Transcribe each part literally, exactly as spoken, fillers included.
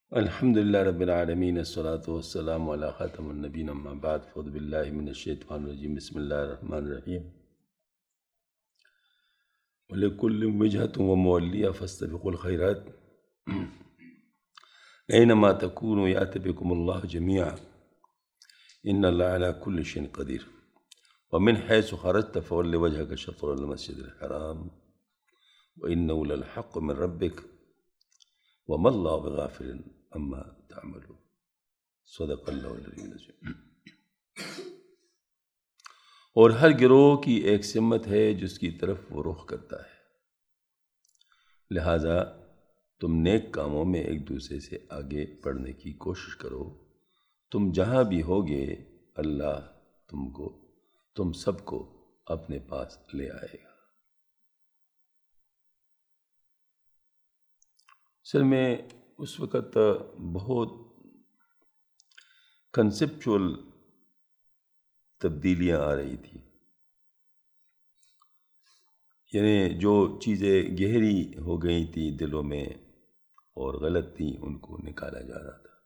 الحمد للہ رب العالمین الصلاۃ والسلام علی خاتم النبیین اما بعد فاعوذ باللہ من الشیطان الرجیم بسم اللہ الرحمن الرحیم وَلِكُلٍّ وِجْهَةٌ وَمُوَلِّيَةٌ فَاسْتَبِقُوا الْخَيْرَاتِ أَيْنَمَا تَكُونُوا يَأْتِ بِكُمُ اللَّهُ جَمِيعًا إِنَّ اللَّهَ عَلَى كُلِّ شَيْءٍ قَدِيرٌ وَمِنْ حَيْثُ خَرَجْتَ فَوَلِّ وَجْهَكَ شَطْرَ الْمَسْجِدِ الْحَرَامِ وَإِنَّهُ لَلْحَقُّ مِنْ رَبِّكَ وَمَا اللَّهُ بِغَافِلٍ عَمَّا تَعْمَلُونَ صدق اللہ العلی العظیم۔ اور ہر گروہ کی ایک سمت ہے جس کی طرف وہ رخ کرتا ہے، لہٰذا تم نیک کاموں میں ایک دوسرے سے آگے بڑھنے کی کوشش کرو، تم جہاں بھی ہوگے اللہ تم کو تم سب کو اپنے پاس لے آئے گا۔ اصل میں اس وقت بہت کنسپچول تبدیلیاں آ رہی تھی، یعنی جو چیزیں گہری ہو گئی تھی دلوں میں اور غلط تھیں ان کو نکالا جا رہا تھا۔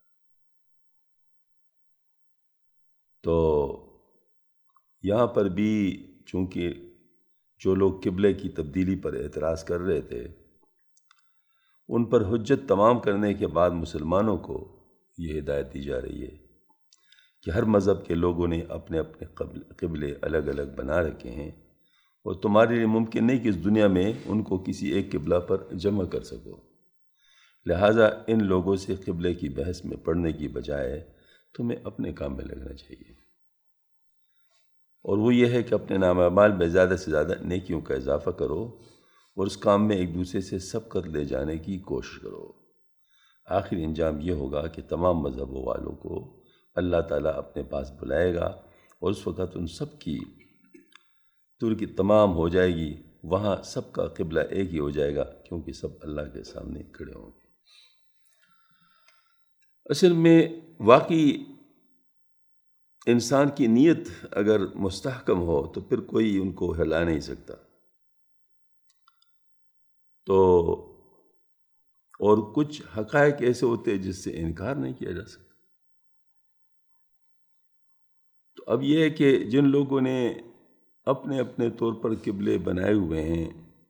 تو یہاں پر بھی چونکہ جو لوگ قبلے کی تبدیلی پر اعتراض کر رہے تھے ان پر حجت تمام کرنے کے بعد مسلمانوں کو یہ ہدایت دی جا رہی ہے کہ ہر مذہب کے لوگوں نے اپنے اپنے قبلے الگ الگ بنا رکھے ہیں اور تمہارے لیے ممکن نہیں کہ اس دنیا میں ان کو کسی ایک قبلہ پر جمع کر سکو، لہٰذا ان لوگوں سے قبلے کی بحث میں پڑھنے کی بجائے تمہیں اپنے کام میں لگنا چاہیے، اور وہ یہ ہے کہ اپنے نام اعمال میں زیادہ سے زیادہ نیکیوں کا اضافہ کرو اور اس کام میں ایک دوسرے سے سبقت لے جانے کی کوشش کرو۔ آخر انجام یہ ہوگا کہ تمام مذہبوں والوں کو اللہ تعالیٰ اپنے پاس بلائے گا اور اس وقت ان سب کی ترکی تمام ہو جائے گی، وہاں سب کا قبلہ ایک ہی ہو جائے گا کیونکہ سب اللہ کے سامنے کھڑے ہوں گے۔ اصل میں واقعی انسان کی نیت اگر مستحکم ہو تو پھر کوئی ان کو ہلا نہیں سکتا، تو اور کچھ حقائق ایسے ہوتے ہیں جس سے انکار نہیں کیا جا سکتا۔ تو اب یہ ہے کہ جن لوگوں نے اپنے اپنے طور پر قبلے بنائے ہوئے ہیں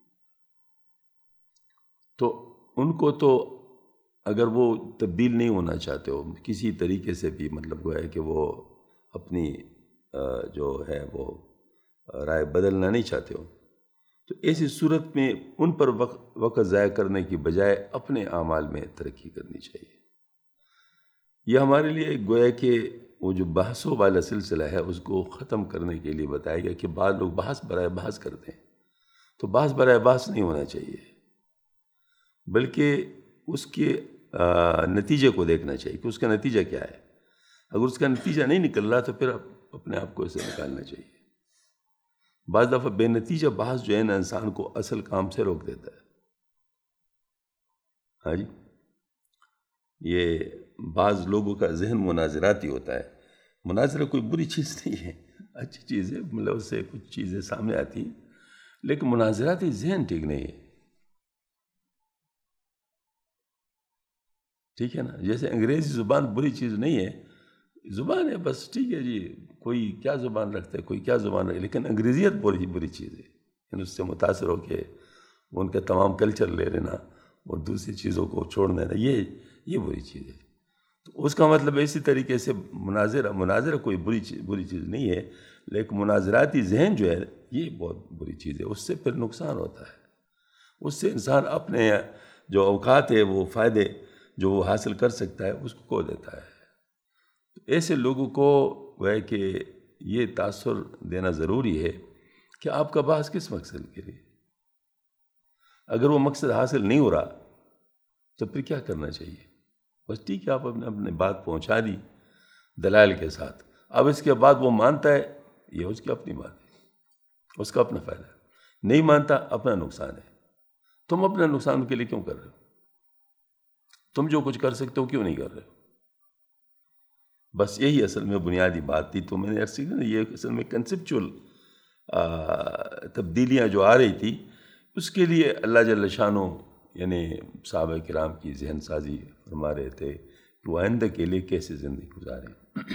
تو ان کو تو اگر وہ تبدیل نہیں ہونا چاہتے ہو کسی طریقے سے بھی، مطلب وہ ہے کہ وہ اپنی جو ہے وہ رائے بدلنا نہیں چاہتے ہو، تو ایسی صورت میں ان پر وقت وقت ضائع کرنے کی بجائے اپنے اعمال میں ترقی کرنی چاہیے۔ یہ ہمارے لیے گویا کہ وہ جو بحثوں والا سلسلہ ہے اس کو ختم کرنے کے لیے بتایا گیا کہ بعض لوگ بحث برائے بحث کرتے ہیں، تو بحث برائے بحث نہیں ہونا چاہیے، بلکہ اس کے نتیجے کو دیکھنا چاہیے کہ اس کا نتیجہ کیا ہے۔ اگر اس کا نتیجہ نہیں نکل رہا تو پھر اپنے آپ کو اسے نکالنا چاہیے۔ بعض دفعہ بے نتیجہ بحث جو ہے نا انسان کو اصل کام سے روک دیتا ہے۔ ہاں جی، یہ بعض لوگوں کا ذہن مناظراتی ہوتا ہے۔ مناظرہ کوئی بری چیز نہیں ہے، اچھی چیز ہے، مطلب اس سے کچھ چیزیں سامنے آتی ہیں، لیکن مناظراتی ذہن ٹھیک نہیں ہے، ٹھیک ہے نا۔ جیسے انگریزی زبان بری چیز نہیں ہے، زبان ہے بس، ٹھیک ہے جی، کوئی کیا زبان رکھتا ہے، کوئی کیا زبان رکھتا ہے، لیکن انگریزیت بری بری چیز ہے، یعنی اس سے متاثر ہو کے ان کا تمام کلچر لے لینا اور دوسری چیزوں کو چھوڑ دینا، یہ یہ بری چیز ہے۔ تو اس کا مطلب اسی طریقے سے مناظرہ مناظرہ کوئی بری چیز بری چیز نہیں ہے، لیکن مناظراتی ذہن جو ہے یہ بہت بری چیز ہے، اس سے پھر نقصان ہوتا ہے، اس سے انسان اپنے جو اوقات ہے وہ فائدے جو وہ حاصل کر سکتا ہے اس کو کھو دیتا ہے۔ ایسے لوگوں کو وہ کہ یہ تاثر دینا ضروری ہے کہ آپ کا بحث کس مقصد کے لیے، اگر وہ مقصد حاصل نہیں ہو رہا تو پھر کیا کرنا چاہیے؟ بس ٹھیک ہے، آپ اپنے اپنے بات پہنچا دی دلائل کے ساتھ، اب اس کے بعد وہ مانتا ہے یہ اس کی اپنی بات ہے، اس کا اپنا فائدہ ہے، نہیں مانتا اپنا نقصان ہے۔ تم اپنا نقصان کے لیے کیوں کر رہے ہو؟ تم جو کچھ کر سکتے ہو کیوں نہیں کر رہے ہو؟ بس یہی اصل میں بنیادی بات تھی۔ تو میں نے عرض کیا نا، یہ اصل میں کنسپچول تبدیلیاں جو آ رہی تھی اس کے لیے اللہ جل شانہ یعنی صحابہ کرام کی ذہن سازی فرما رہے تھے کہ وہ آئندہ کے لیے کیسے زندگی گزاریں۔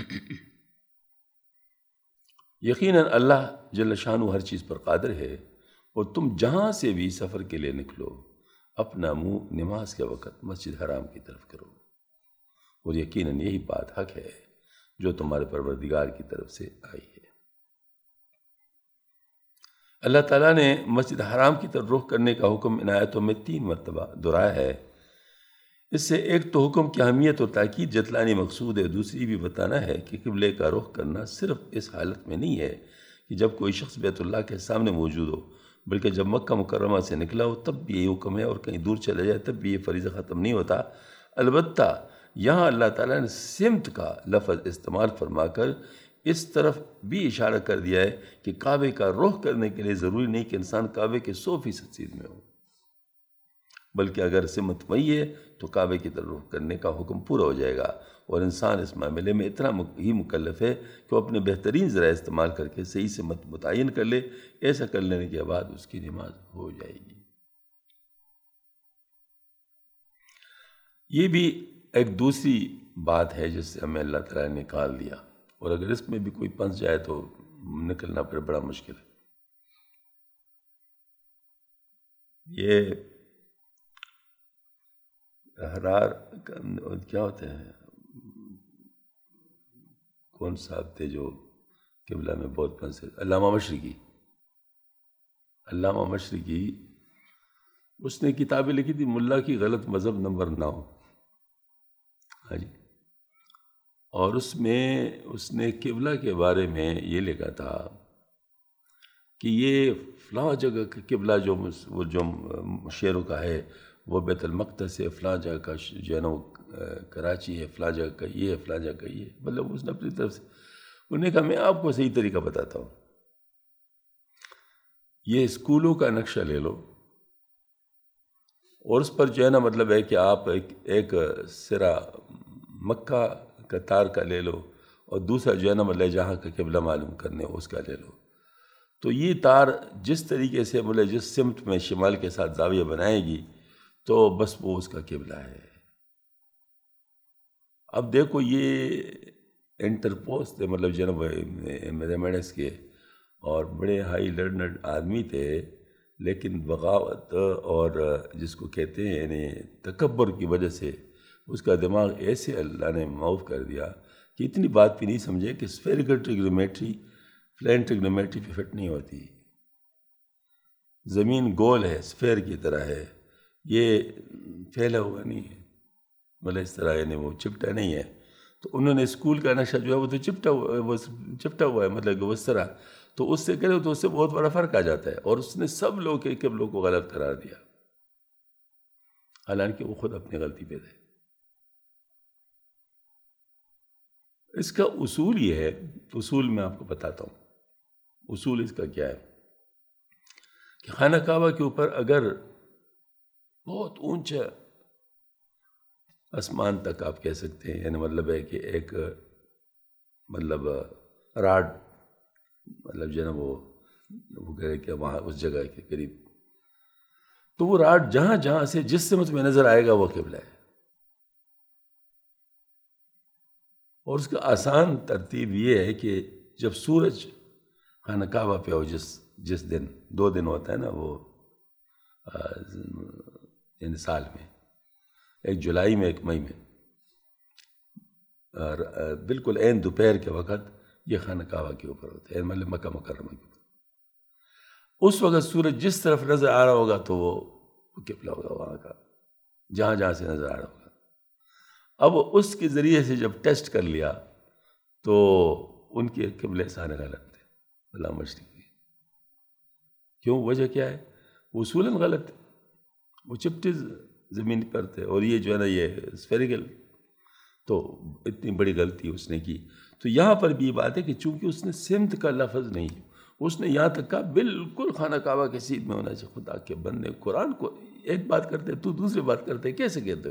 یقیناً اللہ جل شانہ ہر چیز پر قادر ہے، اور تم جہاں سے بھی سفر کے لیے نکلو اپنا منہ نماز کے وقت مسجد حرام کی طرف کرو، اور یقیناً یہی بات حق ہے جو تمہارے پروردگار کی طرف سے آئی ہے۔ اللہ تعالیٰ نے مسجد حرام کی طرف رخ کرنے کا حکم ان آیتوں میں تین مرتبہ دہرایا ہے۔ اس سے ایک تو حکم کی اہمیت اور تاکید جتلانی مقصود ہے، دوسری بھی بتانا ہے کہ قبلے کا رخ کرنا صرف اس حالت میں نہیں ہے کہ جب کوئی شخص بیت اللہ کے سامنے موجود ہو، بلکہ جب مکہ مکرمہ سے نکلا ہو تب بھی یہ حکم ہے، اور کہیں دور چلا جائے تب بھی یہ فریضہ ختم نہیں ہوتا۔ البتہ یہاں اللہ تعالیٰ نے سمت کا لفظ استعمال فرما کر اس طرف بھی اشارہ کر دیا ہے کہ کعبے کا رخ کرنے کے لیے ضروری نہیں کہ انسان کعبے کے سو فیصد سیدھ میں ہو، بلکہ اگر سمت وہی ہے تو کعبے کی طرف رخ کرنے کا حکم پورا ہو جائے گا، اور انسان اس معاملے میں اتنا ہی مکلف ہے کہ وہ اپنے بہترین ذرائع استعمال کر کے صحیح سمت متعین کر لے۔ ایسا کر لینے کے بعد اس کی نماز ہو جائے گی۔ یہ بھی ایک دوسری بات ہے جس سے ہمیں اللہ تعالیٰ نے نکال دیا، اور اگر اس میں بھی کوئی پھنس جائے تو نکلنا پھر بڑا مشکل ہے۔ یہ حرار کیا ہوتے ہیں، کون صاحب تھے جو قبلہ میں بہت پھنسے، علامہ مشرقی۔ علامہ مشرقی اس نے کتابیں لکھی تھی ملا کی غلط مذہب نمبر نو، ہاں جی، اور اس میں اس نے قبلہ کے بارے میں یہ لکھا تھا کہ یہ فلاں جگہ کا قبلہ جو وہ جو شیروں کا ہے وہ بیت المقدس ہے، فلاں جگہ کا جو ہے نا وہ کراچی ہے، فلاں جگہ کا یہ ہے، فلاں جگہ کا یہ ہے، مطلب اس نے اپنی طرف سے انہوں نے کہا میں آپ کو صحیح طریقہ بتاتا ہوں، یہ اسکولوں کا نقشہ لے لو اور اس پر جو ہے نا مطلب ہے کہ آپ ایک ایک سرا مکہ کا تار کا لے لو اور دوسرا جو ہے نا مطلب جہاں کا قبلہ معلوم کرنے اس کا لے لو، تو یہ تار جس طریقے سے مطلب جس سمت میں شمال کے ساتھ زاویہ بنائے گی تو بس وہ اس کا قبلہ ہے۔ اب دیکھو یہ انٹرپوز تھے، مطلب جو ہے نا میتھمیٹکس کے، اور بڑے ہائی لرنڈ آدمی تھے، لیکن بغاوت اور جس کو کہتے ہیں یعنی تکبر کی وجہ سے اس کا دماغ ایسے اللہ نے معاف کر دیا کہ اتنی بات بھی نہیں سمجھے کہ اسفیریکل ٹریگنومیٹری پلین ٹریگنومیٹری پہ فٹ نہیں ہوتی، زمین گول ہے، اسفیر کی طرح ہے، یہ پھیلا ہوا نہیں ہے، مطلب اس طرح یعنی وہ چپٹا نہیں ہے، تو انہوں نے اسکول کا نقشہ جو ہے وہ تو چپٹا ہوا وہ چپٹا ہوا ہے، مطلب کہ اس طرح تو اس سے کرے تو اس سے بہت بڑا فرق آ جاتا ہے، اور اس نے سب لوگ کے قبلوں کو غلط قرار دیا، حالانکہ وہ خود اپنی غلطی پہ تھے۔ اس کا اصول یہ ہے، اصول میں آپ کو بتاتا ہوں، اصول اس کا کیا ہے کہ خانہ کعبہ کے اوپر اگر بہت اونچا آسمان تک آپ کہہ سکتے ہیں، یعنی مطلب ہے کہ ایک مطلب راڈ مطلب جو ہے نا وہ وہ کہے کہ وہاں اس جگہ کے قریب، تو وہ راڈ جہاں جہاں سے جس سمت میں نظر آئے گا وہ قبلہ ہے، اور اس کا آسان ترتیب یہ ہے کہ جب سورج خانہ کعبہ پہ ہو، جس جس دن دو دن ہوتا ہے نا وہ یعنی سال میں، ایک جولائی میں ایک مئی میں، اور بالکل عین دوپہر کے وقت یہ خانہ کعبہ کے اوپر ہوتا ہے، مطلب مکہ مکرمہ کے اوپر، اس وقت سورج جس طرف نظر آ رہا ہوگا تو وہ قبلہ ہوگا وہاں کا، جہاں جہاں سے نظر آ رہا ہوگا۔ اب اس کے ذریعے سے جب ٹیسٹ کر لیا تو ان کے قبلے سارے غلط تھے، علامہ مشرقی۔ کیوں؟ وجہ کیا ہے؟ اصولاً غلط ہے، وہ چپٹی زمین پر تھے، اور یہ جو ہے نا یہ اسفیریکل، تو اتنی بڑی غلطی اس نے کی۔ تو یہاں پر بھی یہ بات ہے کہ چونکہ اس نے سمت کا لفظ نہیں، اس نے یہاں تک کہا بالکل خانہ کعبہ کے سیدھ میں ہونا چاہیے۔ خدا کے بندے، قرآن کو ایک بات کرتے تو دوسری بات کرتے، کیسے کہتے ہو؟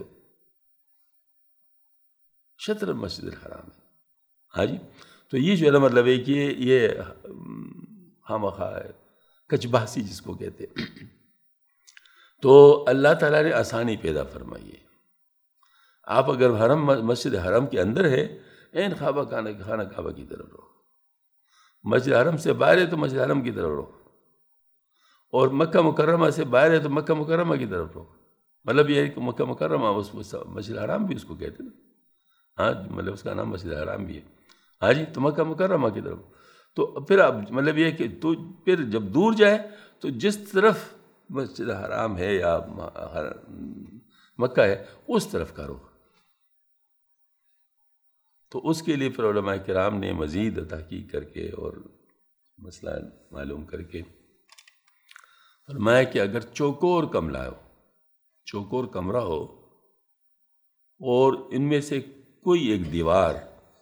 شطر مسجد الحرام ہے، ہاں جی۔ تو یہ جو ہے نا مطلب ہے کہ یہ خواہ مخواہ ہے، کچ بحثی جس کو کہتے ہیں۔ تو اللہ تعالیٰ نے آسانی پیدا فرمائی ہے. آپ اگر حرم مسجد حرم کے اندر ہے این خوابہ خانہ خانہ کعبہ کی طرف رہو، مسجد حرم سے باہر ہے تو مسجد حرم کی طرف رہو، اور مکہ مکرمہ سے باہر ہے تو مکہ مکرمہ کی طرف رہو. مطلب یہ ہے کہ مکہ مکرمہ اس مسجد حرام بھی اس کو کہتے ہیں نا، ہاں مطلب اس کا نام مسجد حرام بھی ہے. ہاں جی، تو مکہ مکرمہ کی طرف. تو پھر اب مطلب یہ ہے کہ تو پھر جب دور جائے تو جس طرف مسجد حرام ہے یا مکہ ہے اس طرف کرو. تو اس کے لیے پھر علماء کرام نے مزید تحقیق کر کے اور مسئلہ معلوم کر کے فرمایا کہ اگر چوکور کمرہ ہو، چوکور کمرہ ہو اور ان میں سے کوئی ایک دیوار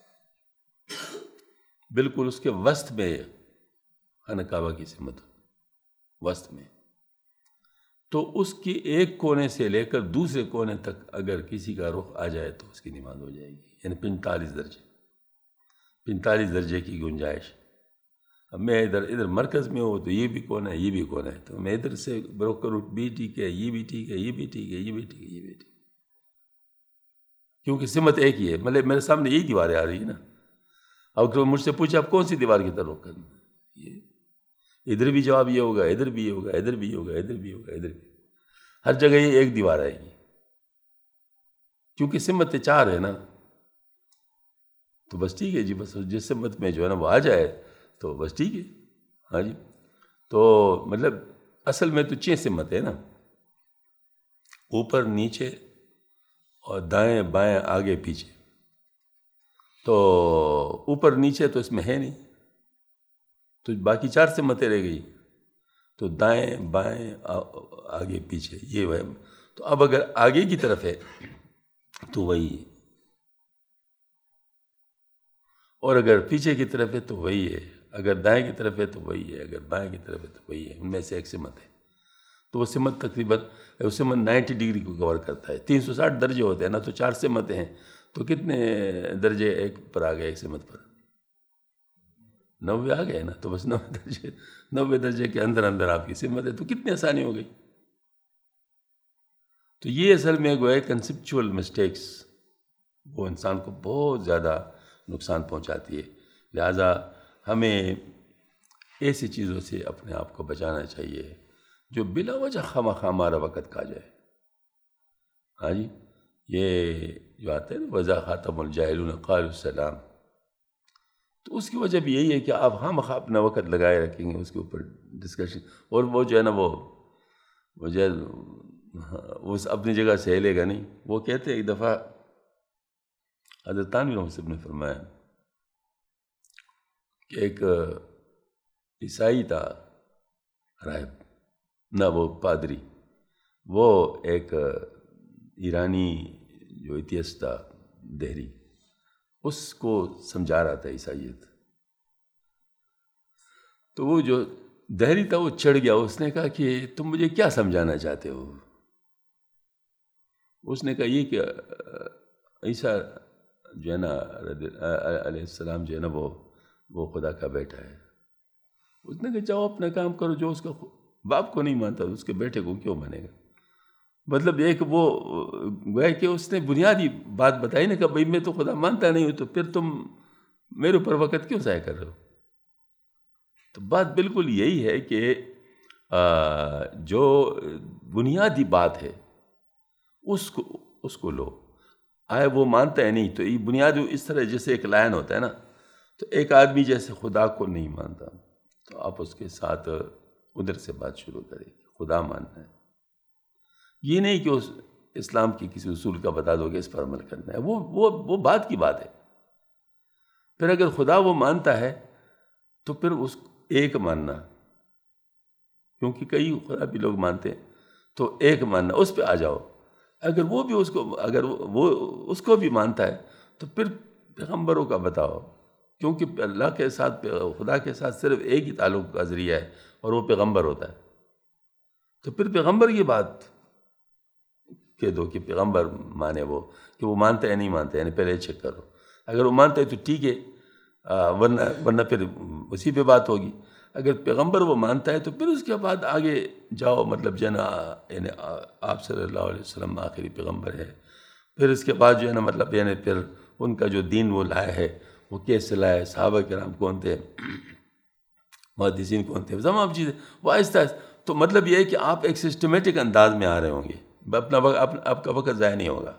بالکل اس کے وسط میں خانہ کعبہ کی سمت وسط میں، تو اس کی ایک کونے سے لے کر دوسرے کونے تک اگر کسی کا رخ آ جائے تو اس کی نماز ہو جائے گی. یعنی پینتالیس درجے پینتالیس درجے کی گنجائش. اب میں ادھر ادھر مرکز میں ہوں تو یہ بھی کونا ہے یہ بھی کونا ہے، تو میں ادھر سے روک کر بھی ٹھیک ہے، یہ بھی ٹھیک ہے، یہ بھی ٹھیک ہے، یہ بھی ٹھیک ہے، یہ بھی ٹھیک ہے، کیونکہ سمت ایک ہی ہے. مطلب میرے سامنے یہی دیواریں آ رہی ہیں نا. اب مجھ سے پوچھا آپ کون سی دیوار کی طرف رخ کرنا، یہ ادھر بھی جواب یہ ہوگا، ادھر بھی یہ ہوگا، ادھر بھی یہ ہوگا، ادھر بھی ہوگا، ادھر بھی، ہر جگہ یہ ایک دیوار آئے گی کیونکہ سمت چار ہے نا. تو بس ٹھیک ہے جی، بس جس سمت میں جو ہے نا وہ آ جائے تو بس ٹھیک ہے. ہاں جی، تو مطلب اصل میں تو چھ سمت ہے نا، اوپر نیچے اور دائیں بائیں آگے پیچھے. تو اوپر نیچے تو اس میں ہے نہیں، تو باقی چار سمتیں رہ گئی. تو دائیں بائیں آگے پیچھے یہ وہ. تو اب اگر آگے کی طرف ہے تو وہی ہے، اور اگر پیچھے کی طرف ہے تو وہی ہے، اگر دائیں کی طرف ہے تو وہی ہے، اگر بائیں کی طرف ہے تو وہی ہے. ان میں سے ایک سمت ہے. تو وہ سمت تقریباً وہ سمت نائنٹی ڈگری کو کور کرتا ہے. تین سو ساٹھ درجے ہوتے ہیں نا، تو چار سمتیں ہیں تو کتنے درجے ایک پر آ گئے، ایک سمت پر نوے آ گئے نا. تو بس نوے درجے نوے درجے کے اندر اندر آپ کی سمت ہے، تو کتنی آسانی ہو گئی. تو یہ اصل میں گویا کنسپچول مسٹیکس وہ انسان کو بہت زیادہ نقصان پہنچاتی ہے. لہٰذا ہمیں ایسی چیزوں سے اپنے آپ کو بچانا چاہیے جو بلا وجہ خواہ خواہ ہمارا وقت کھا جائے. ہاں جی، یہ جو آتا ہے نا وَإِذَا خَاطَبَهُمُ الْجَاهِلُونَ قَالُوا السَّلَامَ، تو اس کی وجہ بھی یہی ہے کہ آپ ہم اپنا وقت لگائے رکھیں گے اس کے اوپر ڈسکشن، اور وہ جو ہے نا وہ وہ جو ہے وہ اپنی جگہ سے ہلے گا نہیں. وہ کہتے ہیں ایک دفعہ حضرت تھانوی رحمۃ اللہ نے فرمایا کہ ایک عیسائی تھا راہب، نہ وہ پادری، وہ ایک ایرانی جو ایتھیسٹ تھا دہری، اس کو سمجھا رہا تھا عیسائیت. تو وہ جو دہری تھا وہ چڑھ گیا. اس نے کہا کہ تم مجھے کیا سمجھانا چاہتے ہو؟ اس نے کہا یہ کہ عیسیٰ جو ہے نا علیہ السلام جو ہے نا وہ وہ خدا کا بیٹا ہے. اس نے کہا جاؤ اپنا کام کرو، جو اس کا باپ کو نہیں مانتا اس کے بیٹے کو کیوں مانے گا. مطلب ایک وہ گویا کہ اس نے بنیادی بات بتائی نا کہ بھائی میں تو خدا مانتا نہیں ہوں، تو پھر تم میرے اوپر وقت کیوں ضائع کر رہے ہو. تو بات بالکل یہی ہے کہ جو بنیادی بات ہے اس کو اس کو لو. آئے وہ مانتا ہے نہیں، تو یہ بنیادی اس طرح جیسے ایک لائن ہوتا ہے نا، تو ایک آدمی جیسے خدا کو نہیں مانتا تو آپ اس کے ساتھ ادھر سے بات شروع کریں، خدا ماننا ہے. یہ نہیں کہ اس اسلام کی کسی اصول کا بتا دو کہ اس پر عمل کرنا ہے، وہ وہ وہ بات کی بات ہے. پھر اگر خدا وہ مانتا ہے تو پھر اس ایک ماننا، کیونکہ کئی خدا بھی لوگ مانتے ہیں، تو ایک ماننا، اس پہ آ جاؤ. اگر وہ بھی اس کو اگر وہ اس کو بھی مانتا ہے تو پھر پیغمبروں کا بتاؤ، کیونکہ اللہ کے ساتھ خدا کے ساتھ صرف ایک ہی تعلق کا ذریعہ ہے اور وہ پیغمبر ہوتا ہے. تو پھر پیغمبر کی بات کہہ دو کہ پیغمبر مانے، وہ کہ وہ مانتا ہے نہیں مانتا ہے، یعنی پہلے چیک کرو. اگر وہ مانتا ہے تو ٹھیک ہے، ورنہ ورنہ پھر اسی پہ بات ہوگی. اگر پیغمبر وہ مانتا ہے تو پھر اس کے بعد آگے جاؤ، مطلب جو ہے نا یعنی آپ صلی اللہ علیہ وسلم آخری پیغمبر ہے، پھر اس کے بعد جو ہے نا مطلب یعنی پھر ان کا جو دین وہ لایا ہے وہ کیسے لایا، صحابہ کرام کون تھے، محدثین کون تھے، تمام چیزیں وہ آہستہ آہستہ. تو مطلب یہ ہے کہ آپ ایک سسٹمیٹک انداز میں آ رہے ہوں گے، اپنا وقت آپ کا وقت ضائع نہیں ہوگا.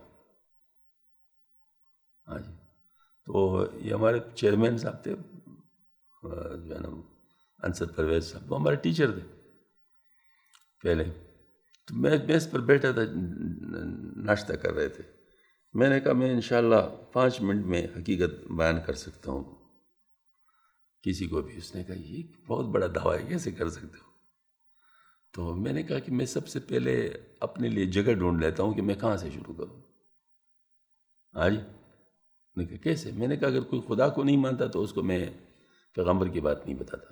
ہاں جی. تو یہ ہمارے چیئرمین صاحب تھے جو ہے نا انصر پرویز صاحب، وہ ہمارے ٹیچر تھے پہلے. تو میں میز پر بیٹھا تھا، ناشتہ کر رہے تھے. میں نے کہا میں انشاءاللہ پانچ منٹ میں حقیقت بیان کر سکتا ہوں کسی کو بھی. اس نے کہا یہ بہت بڑا دعویٰ ہے، کیسے کر سکتے ہو؟ تو میں نے کہا کہ میں سب سے پہلے اپنے لیے جگہ ڈھونڈ لیتا ہوں کہ میں کہاں سے شروع کروں. ہاں جی. میں نے کہا کیسے؟ میں نے کہا اگر کوئی خدا کو نہیں مانتا تو اس کو میں پیغمبر کی بات نہیں بتاتا.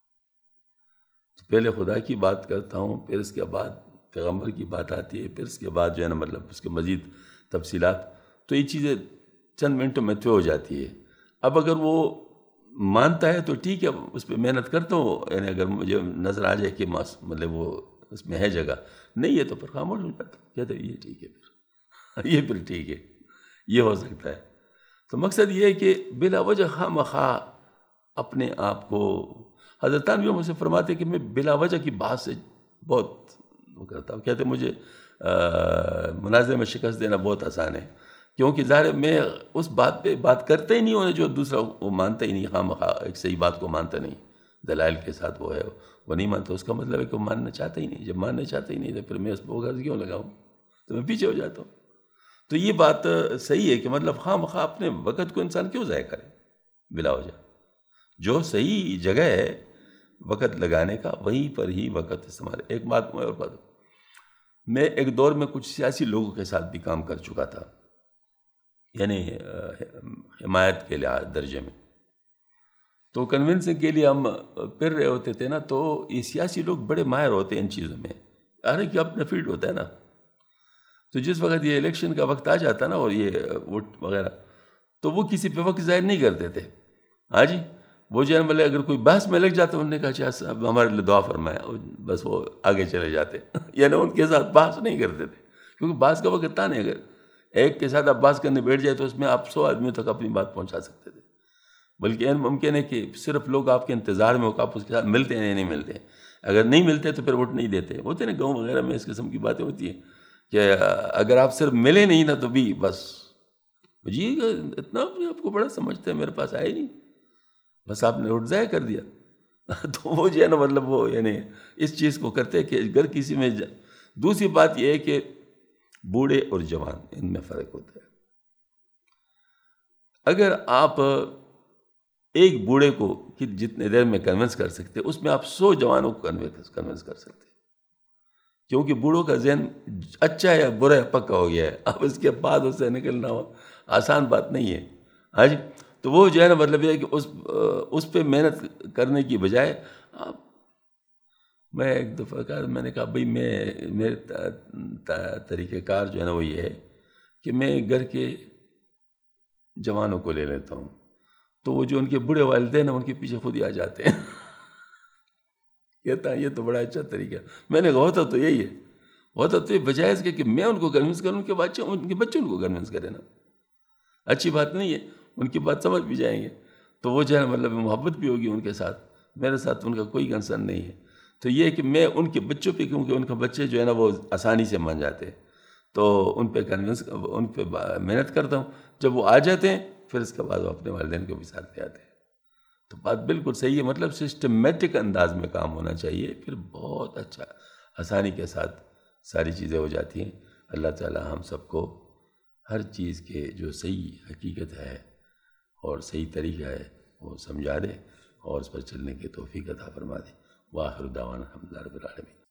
تو پہلے خدا کی بات کرتا ہوں، پھر اس کے بعد پیغمبر کی بات آتی ہے، پھر اس کے بعد جو ہے نا مطلب اس کے مزید تفصیلات. تو یہ چیزیں چند منٹوں میں طے ہو جاتی ہے. اب اگر وہ مانتا ہے تو ٹھیک ہے، اس پہ محنت کرتا ہوں، یعنی اگر مجھے نظر آ جائے کہ مطلب وہ اس میں ہے جگہ، نہیں ہے تو پھر خاموش ہو جاتا ہوں، کہتے یہ ٹھیک ہے، پھر یہ پھر ٹھیک ہے، یہ ہو سکتا ہے. تو مقصد یہ ہے کہ بلا وجہ خواہ مخواہ اپنے آپ کو، حضرت تانوی مجھ سے فرماتے کہ میں بلا وجہ کی بات سے بہت وہ کرتا ہوں. کہتے مجھے مناظرے میں شکست دینا بہت آسان ہے، کیونکہ ظاہر میں اس بات پہ بات کرتا ہی نہیں ہوں جو دوسرا وہ مانتا ہی نہیں، خواہ مخواہ ایک صحیح بات کو مانتا نہیں، دلائل کے ساتھ وہ ہے وہ نہیں مانتا. اس کا مطلب ہے کہ وہ ماننا چاہتا ہی نہیں. جب ماننا چاہتا ہی نہیں تو پھر میں اس پہ غرض کیوں لگاؤں؟ تو میں پیچھے ہو جاتا ہوں. تو یہ بات صحیح ہے کہ مطلب خواہ مخواہ اپنے وقت کو انسان کیوں ضائع کرے بلا وجہ. جو صحیح جگہ ہے وقت لگانے کا وہیں پر ہی وقت استعمال. ایک بات میں اور بات، میں ایک دور میں کچھ سیاسی لوگوں کے ساتھ بھی کام کر چکا تھا، یعنی حمایت کے لحاظ درجے میں. تو کنونسنگ کے لیے ہم پھر رہے ہوتے تھے نا، تو یہ سیاسی لوگ بڑے ماہر ہوتے ہیں ان چیزوں میں، ہر ایک اپنا فیلڈ ہوتا ہے نا. تو جس وقت یہ الیکشن کا وقت آ جاتا نا اور یہ ووٹ وغیرہ، تو وہ کسی پہ وقت ظاہر نہیں کرتے تھے. ہاں جی. وہ جو ہے مطلب اگر کوئی بحث میں لگ جاتا انہوں نے کہا اچھا صاحب ہمارے لیے دعا فرمائے، بس وہ آگے چلے جاتے. یعنی ان کے ساتھ بحث نہیں کرتے تھے، کیونکہ بحث کا وقت تھا نہیں. اگر ایک کے ساتھ آپ بحث کرنے بیٹھ جائے تو اس میں آپ سو آدمیوں تک اپنی بات پہنچا سکتے تھے. بلکہ این ممکن ہے کہ صرف لوگ آپ کے انتظار میں ہو کہ آپ اس کے ساتھ ملتے ہیں یا نہیں ملتے. اگر نہیں ملتے تو پھر ووٹ نہیں دیتے. ہوتے نا گاؤں وغیرہ میں اس قسم کی باتیں ہوتی ہیں کہ اگر آپ صرف ملے نہیں نا تو بھی بس جی اتنا اپنے آپ کو بڑا سمجھتے ہیں، میرے پاس آئے نہیں، بس آپ نے ووٹ ضائع کر دیا. تو وہ جو ہے نا مطلب وہ یعنی اس چیز کو کرتے کہ اگر کسی میں جا... دوسری بات یہ ہے کہ بوڑھے اور جوان ان میں فرق ہوتا ہے. اگر آپ ایک بوڑھے کو کہ جتنے دیر میں کنونس کر سکتے اس میں آپ سو جوانوں کو کنونس کر سکتے، کیونکہ بوڑھوں کا ذہن اچھا ہے یا برا ہے پکا ہو گیا ہے. اب اس کے بعد اس سے نکلنا آسان بات نہیں ہے. ہاں جی. تو وہ جو ہے نا مطلب یہ ہے کہ اس اس پہ محنت کرنے کی بجائے آپ، میں ایک دفعہ کہا میں نے کہا بھائی میں میرے طریقہ کار جو ہے نا وہ یہ ہے کہ میں گھر کے جوانوں کو لے لیتا ہوں، تو وہ جو ان کے بڑے والدین ہیں ان کے پیچھے خود ہی آ جاتے ہیں. کہتا ہے یہ تو بڑا اچھا طریقہ. میں نے کہا ہوتا تو یہی ہے، ہوتا تو یہ بجائے اس کے کہ میں ان کو کنونس کروں، ان کے بچے ان کے بچے ان کو کنونس کریں نا، اچھی بات نہیں ہے. ان کی بات سمجھ بھی جائیں گے تو وہ جو ہے مطلب محبت بھی ہوگی ان کے ساتھ. میرے ساتھ ان کا کوئی کنسرن نہیں ہے. تو یہ ہے کہ میں ان کے بچوں پہ، کیونکہ ان کے بچے جو ہے نا وہ آسانی سے مان جاتے ہیں، تو ان پہ کنونس ان پہ محنت کرتا ہوں. جب وہ آ جاتے ہیں پھر اس کے بعد وہ اپنے والدین کو بھی ساتھ لے آتے ہیں. تو بات بالکل صحیح ہے. مطلب سسٹمیٹک انداز میں کام ہونا چاہیے، پھر بہت اچھا آسانی کے ساتھ ساری چیزیں ہو جاتی ہیں. اللہ تعالی ہم سب کو ہر چیز کے جو صحیح حقیقت ہے اور صحیح طریقہ ہے وہ سمجھا دے اور اس پر چلنے کی توفیق عطا فرما دے. وآخر دعوانا الحمد للہ رب العالمین.